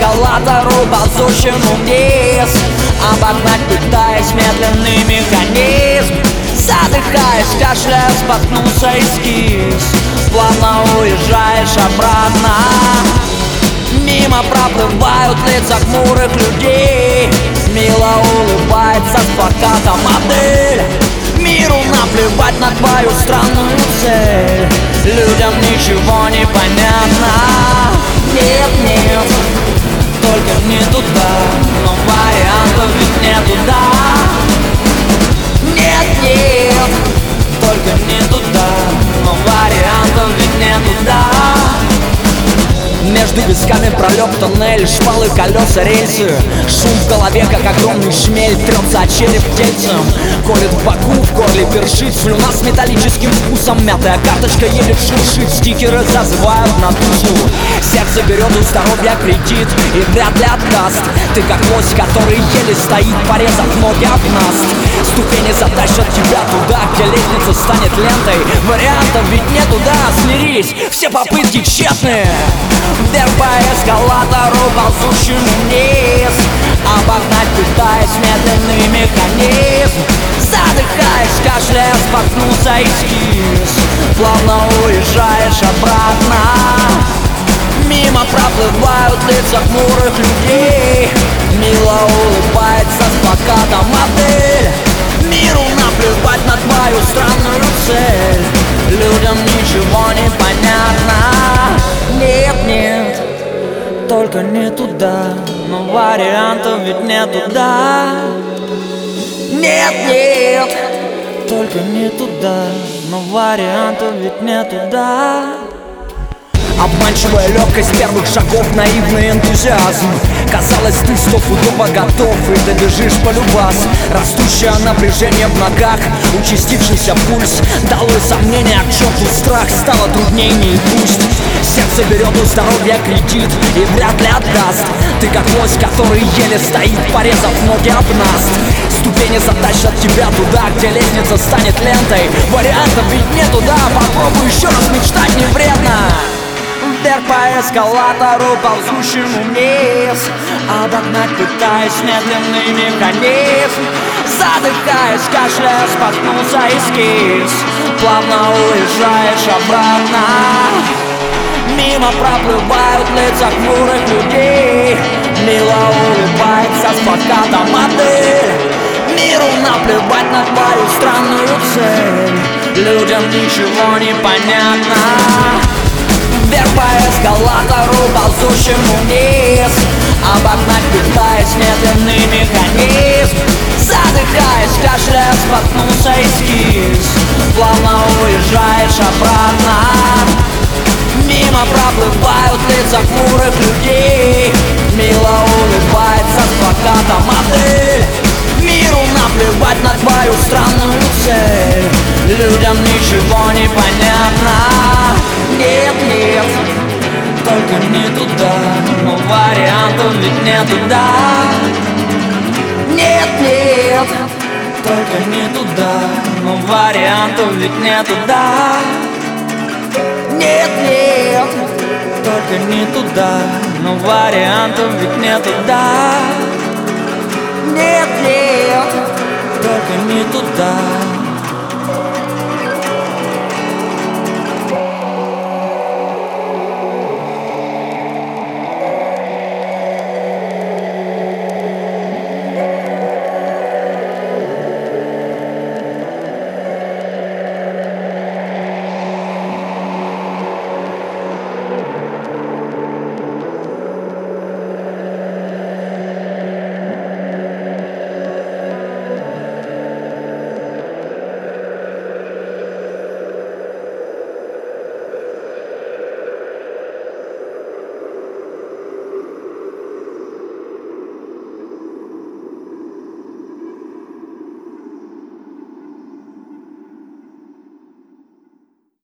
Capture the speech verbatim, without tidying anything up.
эскалатору, ползущему вниз, обогнать пытаясь медленный механизм. Задыхаясь, кашляя, споткнулся эскиз. Плавно уезжаешь обратно. Мимо проплывают лица хмурых людей. Мило улыбается с плаката модель. Миру наплевать на твою странную цель. Людям ничего не понятно. Нет, нет, только не туда. Но вариантов ведь не туда. Нет, нет, только не туда. Но вариантов ведь не туда. Между висками пролег тоннель, шпалы, колеса, рельсы. Шум в голове, как огромный шмель, трется от череп тельцем. Колет в боку, в горле першит, слюна с металлическим вкусом. Мятая карточка едет, шуршит, стикеры зазывают на тусу. Сердце берет у здоровья кредит и вряд ли отдаст. Ты как лось, который еле стоит, порезав ноги об наст. Ступени затащат тебя туда, где лестница станет лентой. Вариантов ведь не туда, смирись, все попытки тщетные. Вверх по эскалатору, ползущему вниз, обогнать пытаясь медленный механизм. Задыхаясь, кашляя, споткнулся эскиз. Плавно уезжаешь обратно. Мимо проплывают лица хмурых людей. Мило улыбается с плакатом модель. Миру наплевать на твою странную цель. Людям ничего не понятно. Нет, нет, только не туда. Но вариантов ведь не туда. Нет, нет, только не туда. Но вариантов ведь не туда. Обманчивая легкость первых шагов, наивный энтузиазм. Казалось, ты стопудово готов и добежишь полюбас. Растущее напряжение в ногах, участившийся пульс. Долой сомнения, к черту страх, стало трудней, не пусть. Сердце берет у здоровья кредит и вряд ли отдаст. Ты как лось, который еле стоит, порезав ноги об наст. Ступени затащат тебя туда, где лестница станет лентой. Вариантов ведь не туда, попробуй еще раз, мечтать не вредно. Вверх по эскалатору, ползущему вниз, обогнать пытаясь медленный механизм. Задыхаясь, кашляя, споткнулся эскиз. Плавно уезжаешь обратно. Мимо проплывают лица хмурых людей. Мило улыбается с плакатом модель. Миру наплевать на твою странную цель. Людям ничего не понятно. Вверх по эскалатору, ползущему вниз, обогнать пытаясь медленный механизм. Задыхаясь, кашляя, споткнулся эскиз. Плавно уезжаешь обратно. Мимо проплывают лица хмурых людей. Мило улыбается с плакатом модель. Миру наплевать на твою странную цель. Людям ничего не понятно. Нет, нет, только не туда. Но вариантов ведь не туда. Нет, нет, только не туда. Но вариантов ведь не туда. Нет, нет, только не туда. Но вариантов ведь не туда. Нет, нет, только не туда.